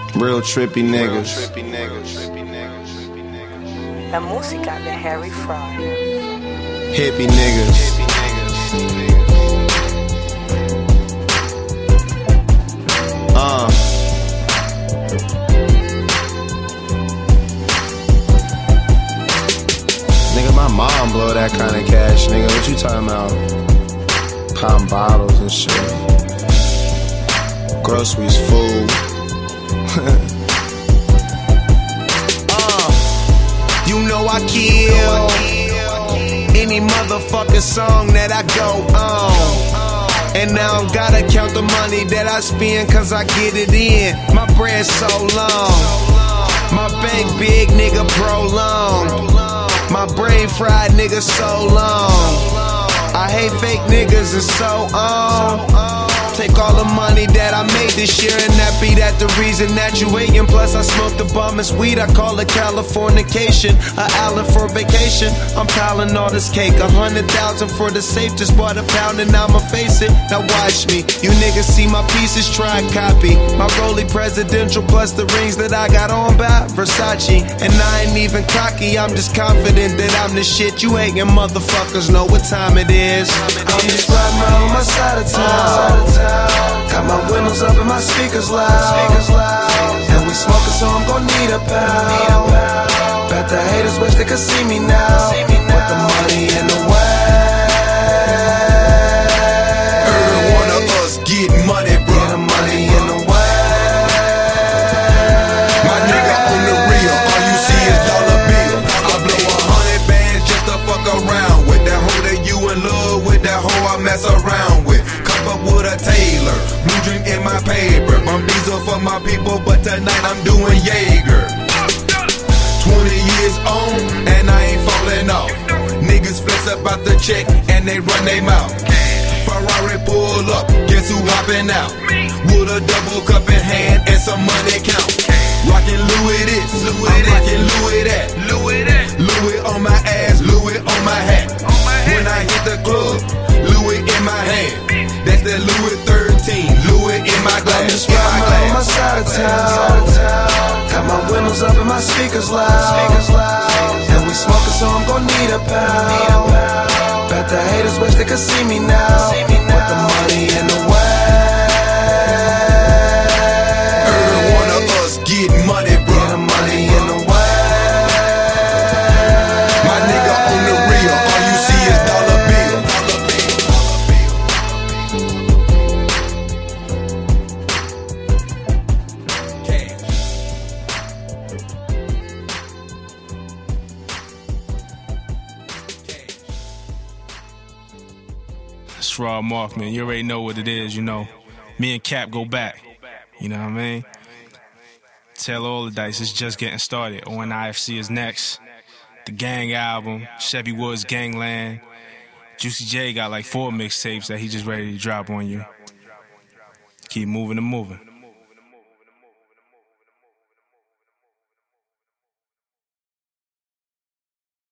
Real trippy niggas. La música de Harry Fraud. Hippie niggas. Nigga, my mom blow that kind of cash, nigga. What you talking about? Pound bottles and shit. Groceries, food. You know I kill any motherfucking song that I go on. And now I gotta count the money that I spend, cause I get it in. My bread so long, my bank big, nigga, prolong. My brain fried, nigga, so long. I hate fake niggas and so on. Take all the money that I made this year, and that be that the reason that you hatin'. Plus I smoke the bumest weed, I call it Californication, a island for vacation. I'm piling all this cake, 100,000 for the safe. Just bought a pound and I'ma face it. Now watch me, you niggas see my pieces, try and copy. My Rollie presidential plus the rings that I got on by Versace. And I ain't even cocky, I'm just confident that I'm the shit. You hatin' motherfuckers know what time it is. I'm just riding around on my side of town. Got my windows up and my speakers loud. And we smoking, so I'm gon' need a pound. Bet the haters wish they could see me now. Put the money in the way. Every one of us get money, bro. Get the money in the way. My nigga on the real, all you see is dollar bill. I blow 100 bands just to fuck around with that hoe that you in love with, that hoe I mess around with. Up with a Taylor, blue dream in my paper. I'm diesel for my people, but tonight I'm doing Jaeger. 20 years on, and I ain't falling off. Niggas flex about the check, and they run their mouth. Ferrari pull up, guess who hopping out? With a double cup in hand and some money count. Rockin' Louis this, I'm rockin' Louis that. Louis on my ass, Louis on my hat. When I hit the club, Louis in my hand. That's that Louis 13, Louis in my glass. I'm just riding on my side of town. Got my windows up and my speakers loud. And we smoking, so I'm gon' need a pound. Bet the haters wish they could see me now. Put the money in the way. Every one of us get money, bro. Get the money in the way. My nigga on the real, all you see is dollar bill. It's Raw Mark, man. You already know what it is, you know. Me and Cap go back. You know what I mean? Tell all the dice, it's just getting started. ONIFC is next. The Gang album, Chevy Woods Gangland. Juicy J got like 4 mixtapes that he just ready to drop on you. Keep moving and moving.